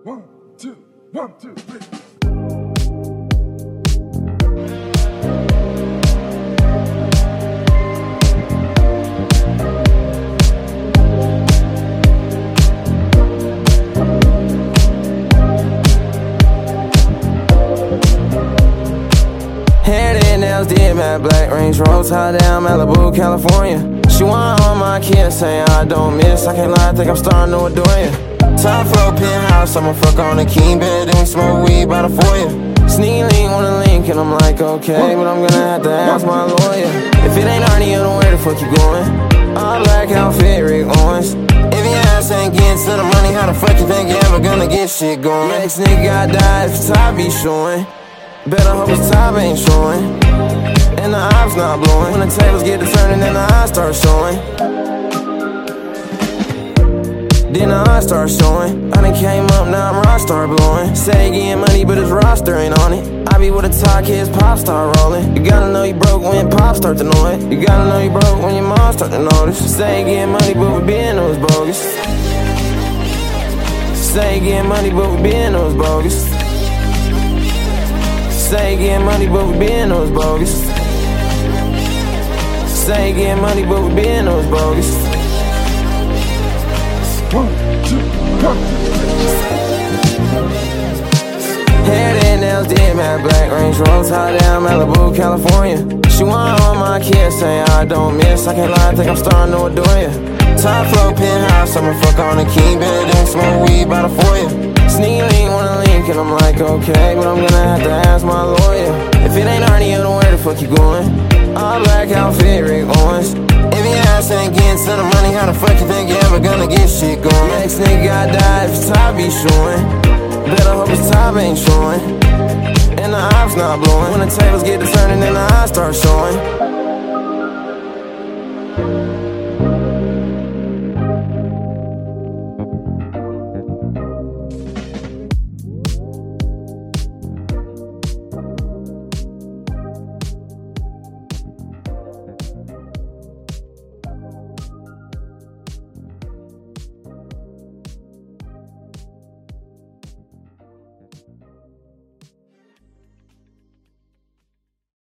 1, 2, 1, 2, 3. Hair, nails, did matte, black Range Rover, tie down, Malibu, California. She want all my kids, saying I don't miss. I can't lie, I think I'm starting to adore ya. Top floor, penthouse, I'ma fuck on the king bed, then we smoke weed by the foyer. Sneak link, wanna link, and I'm like, okay, but I'm gonna have to ask my lawyer. If it ain't Arnie, you know where the fuck you going? All black outfit, Rick Owens. If your ass ain't getting to the money, how the fuck you think you ever gonna get shit going? Next nigga got died if the top be showing. Better hope his top ain't showing, and the ops not blowing. When the tables get to turning, then the eyes start showing. Then the eyes start showing. I done came up, now I'm rock star blowing. Say he getting money, but his roster ain't on it. I be with the top kids, pop start rolling. You gotta know you broke when pop start to know it. You gotta know you broke when your mom start to notice. Say he getting money, but we been those bogus. Say he getting money, but we been those bogus. Say he getting money, but we been those bogus. Say he getting money, but we been those bogus. 1, 2, 1, 2, 3. Hair, nails, did matte, black Range Rover, tie down, Malibu, California. She want all my kids, saying I don't miss. I can't lie, I think I'm starting to adore ya. Top floor, penthouse, I'ma fuck on the king bed, then smoke weed by the foyer. Sneak link, wanna link, and I'm like, okay, but I'm gonna have to ask my lawyer. If it ain't Arnie, you know where the fuck you going? All black outfit, Rick Owens. If your ass ain't getting to the money, how the fuck you think you ever gonna get shit going? Next nigga got died if his top be showing. Better hope his top ain't showing, and the ops not blowing. When the tables get to turning, then the eyes start showing.